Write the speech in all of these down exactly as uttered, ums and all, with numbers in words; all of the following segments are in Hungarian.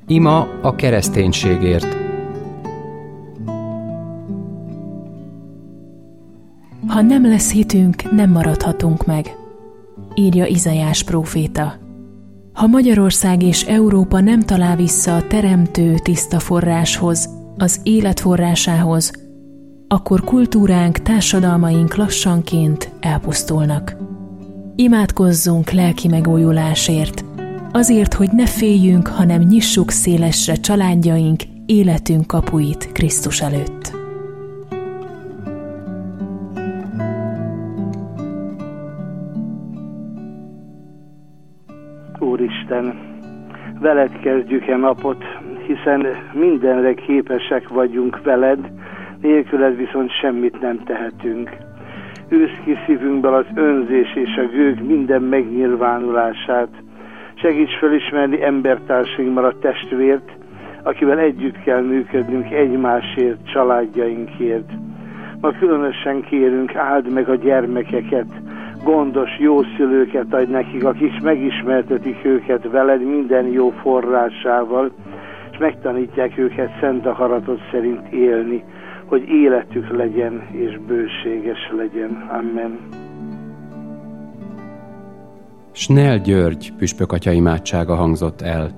Ima a kereszténységért. Ha nem lesz hitünk, nem maradhatunk meg, írja Izaiás próféta. Ha Magyarország és Európa nem talál vissza a teremtő tiszta forráshoz, az élet forrásához, akkor kultúránk, társadalmaink lassanként elpusztulnak. Imádkozzunk lelki megújulásért, azért, hogy ne féljünk, hanem nyissuk szélesre családjaink, életünk kapuit Krisztus előtt. Úristen, veled kezdjük-e napot, hiszen mindenre képesek vagyunk veled, nélküled viszont semmit nem tehetünk. Űzd ki szívünkből az önzés és a gőg minden megnyilvánulását. Segíts felismerni embertársainkban a testvért, akivel együtt kell működnünk egymásért, családjainkért. Ma különösen kérünk, áld meg a gyermekeket, gondos, jó szülőket adj nekik, akik megismertetik őket veled minden jó forrásával, és megtanítják őket szent akaratod szerint élni, hogy életük legyen és bőséges legyen. Amen. Snell György püspökatya imádsága hangzott el.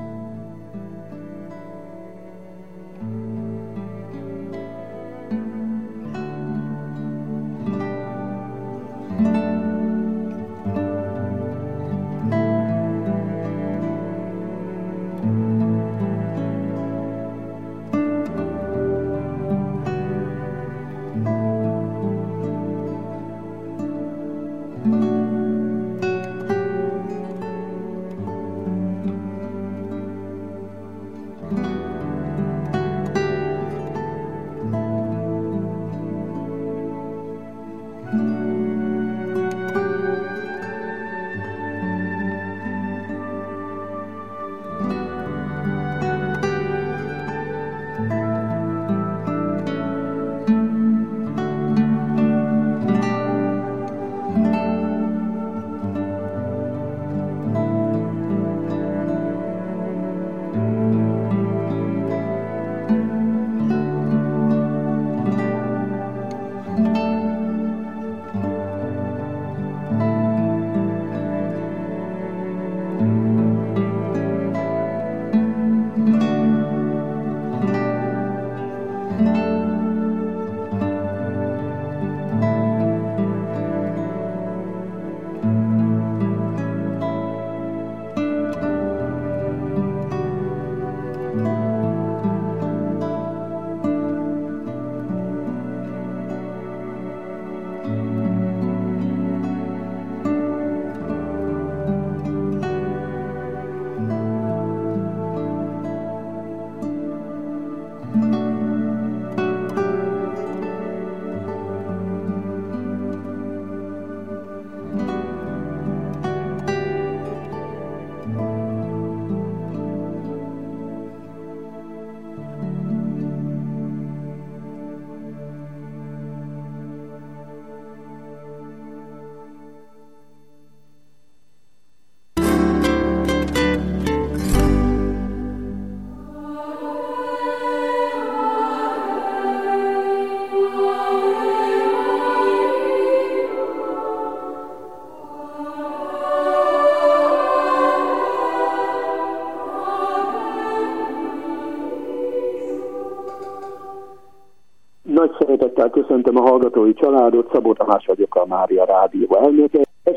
Nagy szeretettel köszöntöm a hallgatói családot, Szabó Tamás vagyok, a Mária Rádió elnöke.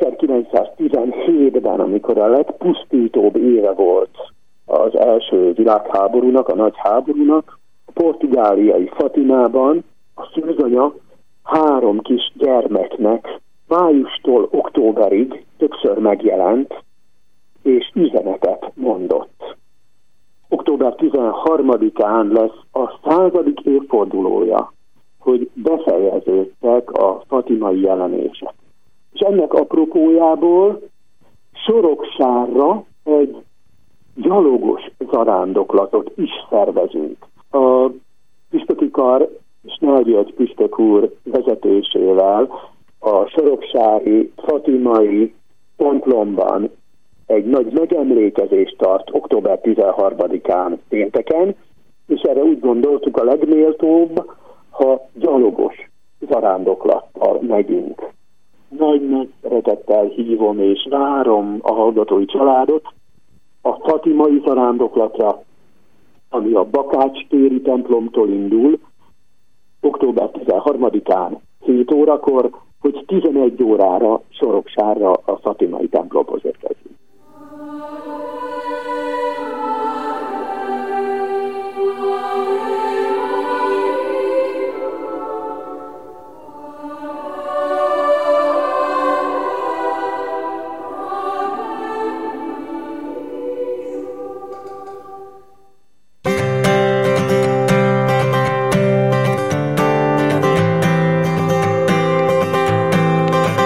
ezerkilencszáztizenhétben, amikor a legpusztítóbb éve volt az első világháborúnak, a nagy háborúnak, a portugáliai Fatimában a szűzanya három kis gyermeknek májustól októberig többször megjelent, és üzenetet mondott. október tizenharmadikán lesz a századik évfordulója, hogy befejeződtek a fatimai jelenések. És ennek apropójából Soroksárra egy gyalogos zarándoklatot is szervezünk. A püspöki kar Snell György püspök úr vezetésével a soroksári fatimai templomban egy nagy megemlékezést tart október tizenharmadikán pénteken, és erre úgy gondoltuk, a legméltóbb, ha gyalogos zarándoklattal megyünk. Nagy-nagy szeretettel hívom és várom a hallgatói családot a fatimai zarándoklatra, ami a Bakács téri templomtól indul, október tizenharmadikán hét órakor, hogy tizenegy órára Soroksárra a fatimai templomhoz érkezünk.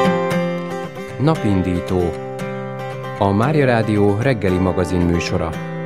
Napindító. A Mária Rádió reggeli magazin műsora.